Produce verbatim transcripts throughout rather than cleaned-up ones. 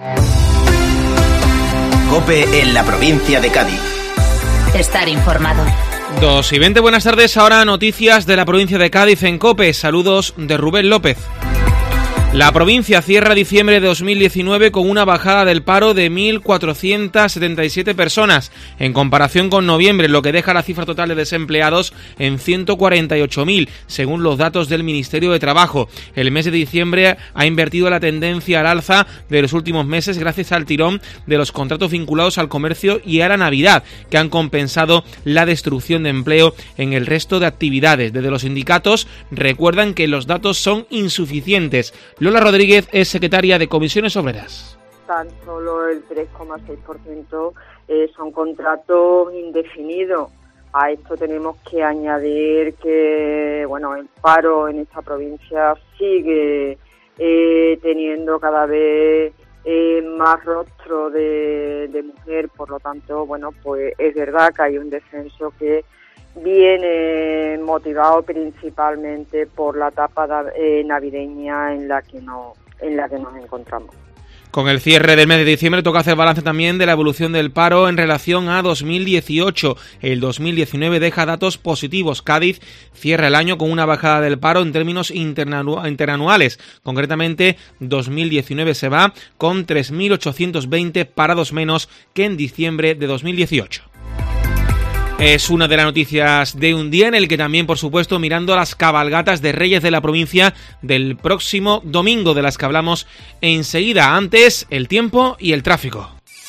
COPE en la provincia de Cádiz. Estar informado. dos y veinte, buenas tardes. Ahora noticias de la provincia de Cádiz en COPE. Saludos de Rubén López. La provincia cierra diciembre de dos mil diecinueve con una bajada del paro de mil cuatrocientas setenta y siete personas, en comparación con noviembre, lo que deja la cifra total de desempleados en ciento cuarenta y ocho mil, según los datos del Ministerio de Trabajo. El mes de diciembre ha invertido la tendencia al alza de los últimos meses gracias al tirón de los contratos vinculados al comercio y a la Navidad, que han compensado la destrucción de empleo en el resto de actividades. Desde los sindicatos recuerdan que los datos son insuficientes. Lola Rodríguez es secretaria de Comisiones Obreras. Tan solo el tres coma seis por ciento eh, son contratos indefinidos. A esto tenemos que añadir que bueno, el paro en esta provincia sigue eh, teniendo cada vez eh, más rostro de, de mujer, por lo tanto, bueno, pues es verdad que hay un descenso que viene motivado principalmente por la etapa eh, navideña en la que no, en la que nos encontramos. Con el cierre del mes de diciembre toca hacer balance también de la evolución del paro en relación a dos mil dieciocho. El dos mil diecinueve deja datos positivos. Cádiz cierra el año con una bajada del paro en términos interanu- interanuales. Concretamente, dos mil diecinueve se va con tres mil ochocientos veinte parados menos que en diciembre de dos mil dieciocho. Es una de las noticias de un día en el que también, por supuesto, mirando a las cabalgatas de Reyes de la provincia del próximo domingo, de las que hablamos enseguida. Antes, el tiempo y el tráfico.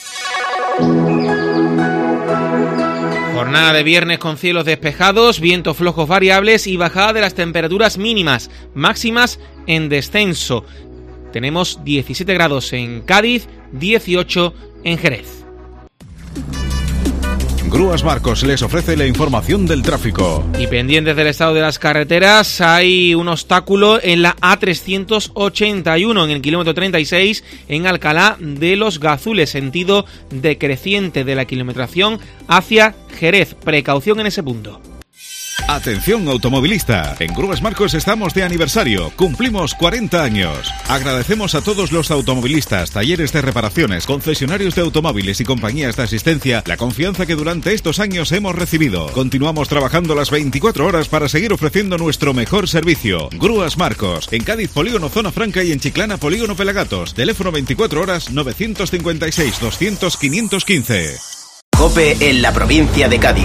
Jornada de viernes con cielos despejados, vientos flojos variables y bajada de las temperaturas mínimas, máximas en descenso. Tenemos diecisiete grados en Cádiz, dieciocho en Jerez. Grúas Marcos les ofrece la información del tráfico. Y pendientes del estado de las carreteras, hay un obstáculo en la A trescientos ochenta y uno, en el kilómetro treinta y seis, en Alcalá de los Gazules, sentido decreciente de la kilometración hacia Jerez. Precaución en ese punto. Atención automovilista, en Grúas Marcos estamos de aniversario, cumplimos cuarenta años. Agradecemos a todos los automovilistas, talleres de reparaciones, concesionarios de automóviles y compañías de asistencia la confianza que durante estos años hemos recibido. Continuamos trabajando las veinticuatro horas para seguir ofreciendo nuestro mejor servicio. Grúas Marcos, en Cádiz Polígono Zona Franca y en Chiclana Polígono Pelagatos. Teléfono veinticuatro horas novecientos cincuenta y seis doscientos quinientos quince. COPE en la provincia de Cádiz.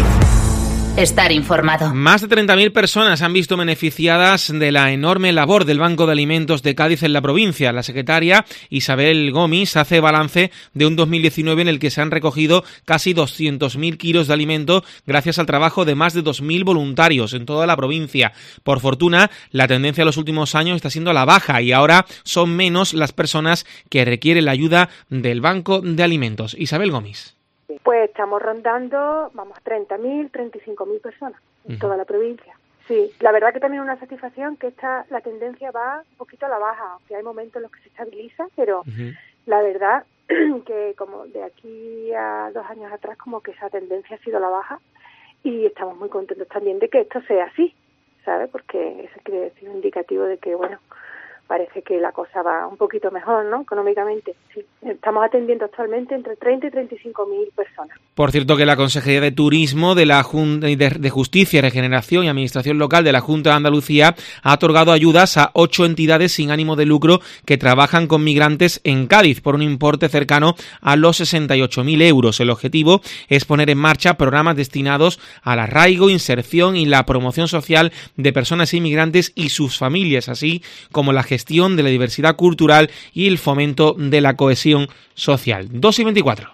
Estar informado. Más de treinta mil personas han visto beneficiadas de la enorme labor del Banco de Alimentos de Cádiz en la provincia. La secretaria Isabel Gómez hace balance de un dos mil diecinueve en el que se han recogido casi doscientos mil kilos de alimento gracias al trabajo de más de dos mil voluntarios en toda la provincia. Por fortuna, la tendencia de los últimos años está siendo a la baja y ahora son menos las personas que requieren la ayuda del Banco de Alimentos. Isabel Gómez. Pues estamos rondando, vamos, treinta mil, treinta y cinco mil personas en uh-huh. toda la provincia. Sí, la verdad que también es una satisfacción que esta, la tendencia va un poquito a la baja, aunque hay momentos en los que se estabiliza, pero uh-huh. la verdad que como de aquí a dos años atrás como que esa tendencia ha sido a la baja y estamos muy contentos también de que esto sea así, ¿sabes? Porque eso quiere decir un indicativo de que, bueno, parece que la cosa va un poquito mejor, ¿no? Económicamente, sí. Estamos atendiendo actualmente entre treinta y treinta y cinco mil personas. Por cierto, que la Consejería de Turismo de la Junta de Justicia, Regeneración y Administración Local de la Junta de Andalucía ha otorgado ayudas a ocho entidades sin ánimo de lucro que trabajan con migrantes en Cádiz por un importe cercano a los sesenta y ocho mil euros. El objetivo es poner en marcha programas destinados al arraigo, inserción y la promoción social de personas inmigrantes y sus familias, así como la gestión gestión de la diversidad cultural y el fomento de la cohesión social. dos y veinticuatro.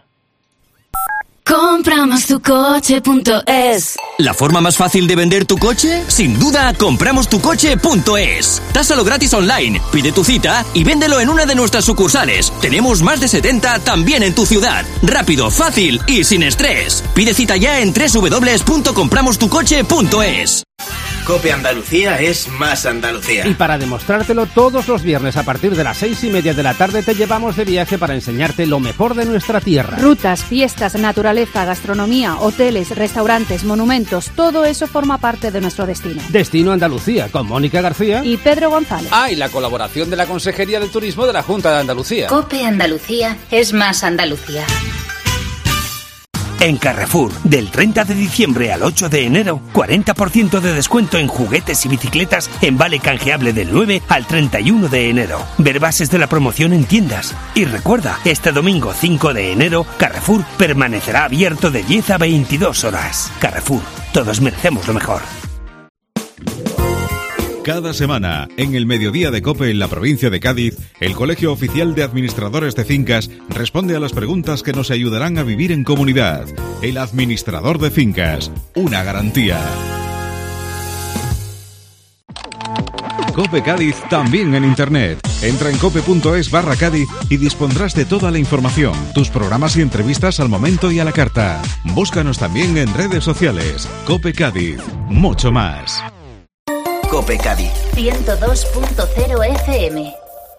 compramos tu coche punto es. ¿La forma más fácil de vender tu coche? Sin duda, compramos tu coche punto es. Tásalo gratis online, pide tu cita y véndelo en una de nuestras sucursales. Tenemos más de setenta también en tu ciudad. Rápido, fácil y sin estrés. Pide cita ya en doble u doble u doble u punto compramos tu coche punto es. COPE Andalucía es más Andalucía. Y para demostrártelo, todos los viernes a partir de las seis y media de la tarde te llevamos de viaje para enseñarte lo mejor de nuestra tierra. Rutas, fiestas, naturaleza, gastronomía, hoteles, restaurantes, monumentos, todo eso forma parte de nuestro destino. Destino Andalucía, con Mónica García y Pedro González. Ah, y la colaboración de la Consejería de Turismo de la Junta de Andalucía. COPE Andalucía es más Andalucía. En Carrefour, del treinta de diciembre al ocho de enero, cuarenta por ciento de descuento en juguetes y bicicletas en vale canjeable del nueve al treinta y uno de enero. Ver bases de la promoción en tiendas. Y recuerda, este domingo cinco de enero, Carrefour permanecerá abierto de diez a veintidós horas. Carrefour, todos merecemos lo mejor. Cada semana, en el mediodía de COPE en la provincia de Cádiz, el Colegio Oficial de Administradores de Fincas responde a las preguntas que nos ayudarán a vivir en comunidad. El administrador de fincas, una garantía. COPE Cádiz también en internet. Entra en cope.es barra Cádiz y dispondrás de toda la información, tus programas y entrevistas al momento y a la carta. Búscanos también en redes sociales. COPE Cádiz, mucho más. COPE Cádiz ciento dos punto cero F M.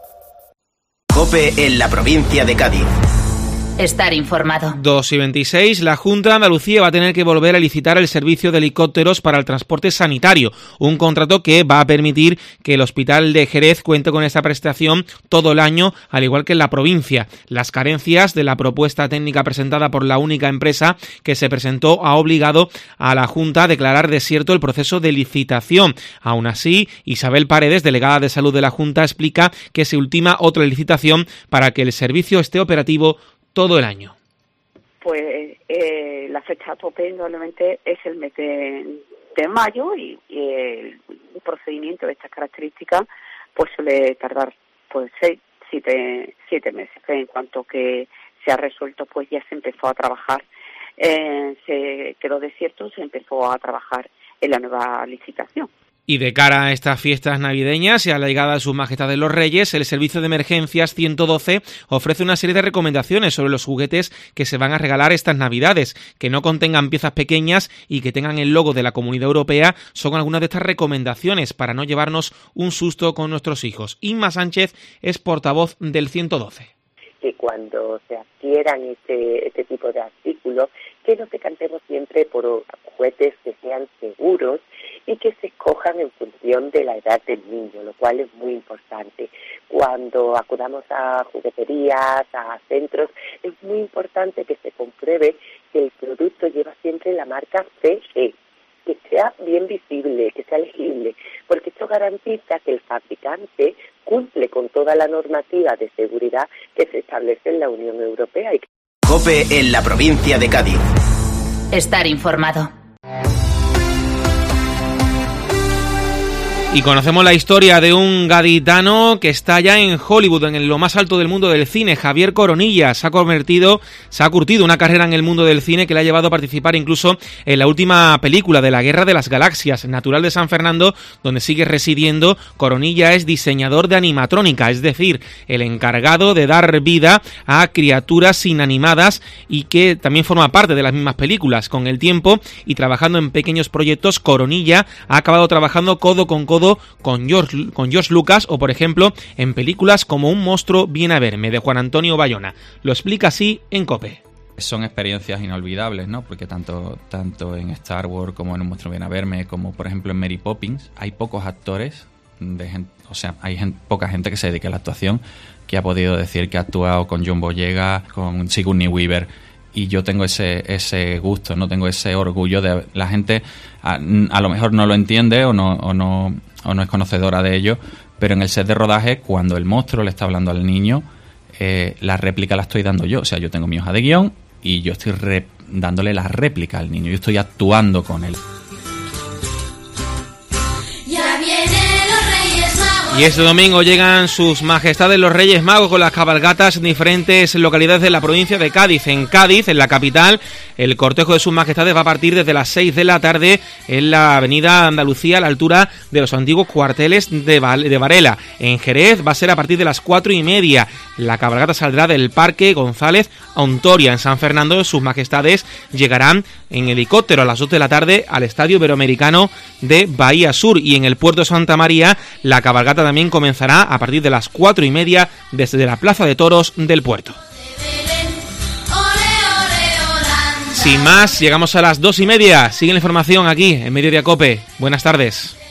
COPE en la provincia de Cádiz. Estar informado. dos y veintiséis, la Junta de Andalucía va a tener que volver a licitar el servicio de helicópteros para el transporte sanitario, un contrato que va a permitir que el Hospital de Jerez cuente con esta prestación todo el año, al igual que en la provincia. Las carencias de la propuesta técnica presentada por la única empresa que se presentó ha obligado a la Junta a declarar desierto el proceso de licitación. Aún así, Isabel Paredes, delegada de Salud de la Junta, explica que se ultima otra licitación para que el servicio esté operativo todo el año. Pues eh, la fecha tope normalmente es el mes de, de mayo y, y el, un procedimiento de estas características pues suele tardar pues seis, siete, siete meses. En cuanto que se ha resuelto, pues ya se empezó a trabajar, eh, se quedó desierto, se empezó a trabajar en la nueva licitación. Y de cara a estas fiestas navideñas y a la llegada de Sus Majestades los Reyes, el Servicio de Emergencias ciento doce ofrece una serie de recomendaciones sobre los juguetes que se van a regalar estas Navidades, que no contengan piezas pequeñas y que tengan el logo de la Comunidad Europea. Son algunas de estas recomendaciones para no llevarnos un susto con nuestros hijos. Inma Sánchez es portavoz del ciento doce. Que cuando se adquieran este, este tipo de artículos, que nos decantemos siempre por juguetes que sean seguros y que se escojan en función de la edad del niño, lo cual es muy importante. Cuando acudamos a jugueterías, a centros, es muy importante que se compruebe que el producto lleva siempre la marca C E, que sea bien visible, que sea legible, porque esto garantiza que el fabricante cumple con toda la normativa de seguridad que se establece en la Unión Europea. COPE en la provincia de Cádiz. Estar informado. Y conocemos la historia de un gaditano que está ya en Hollywood, en lo más alto del mundo del cine. Javier Coronilla se ha convertido, se ha curtido una carrera en el mundo del cine que le ha llevado a participar incluso en la última película de la Guerra de las Galaxias. Natural de San Fernando, donde sigue residiendo, Coronilla es diseñador de animatrónica, es decir, el encargado de dar vida a criaturas inanimadas y que también forma parte de las mismas películas. Con el tiempo y trabajando en pequeños proyectos, Coronilla ha acabado trabajando codo con codo con George, con George Lucas o, por ejemplo, en películas como Un monstruo viene a verme, de Juan Antonio Bayona. Lo explica así en COPE. Son experiencias inolvidables, ¿no? Porque tanto, tanto en Star Wars como en Un monstruo viene a verme, como por ejemplo en Mary Poppins, hay pocos actores, de gente, o sea, hay gente, poca gente que se dedique a la actuación que ha podido decir que ha actuado con John Boyega, con Sigourney Weaver. Y yo tengo ese ese gusto, no tengo ese orgullo de la gente a, a lo mejor no lo entiende o no o no o no es conocedora de ello, pero en el set de rodaje, cuando el monstruo le está hablando al niño, eh, la réplica la estoy dando yo. O sea, yo tengo mi hoja de guión y yo estoy re- dándole la réplica al niño, yo estoy actuando con él. Ya vienen los Reyes Magos. Y este domingo llegan sus majestades los Reyes Magos con las cabalgatas en diferentes localidades de la provincia de Cádiz. En Cádiz, en la capital, el cortejo de sus majestades va a partir desde las seis de la tarde en la avenida Andalucía, a la altura de los antiguos cuarteles de, Val- de Varela. En Jerez va a ser a partir de las cuatro y media. La cabalgata saldrá del Parque González a Ontoria. En San Fernando, sus majestades llegarán en helicóptero a las dos de la tarde al Estadio Iberoamericano de Bahía Sur. Y en el puerto de Santa María, la cabalgata también comenzará a partir de las cuatro y media desde la Plaza de Toros del puerto. Sin más, llegamos a las dos y media. Sigue la información aquí en Mediodía Cope. Buenas tardes.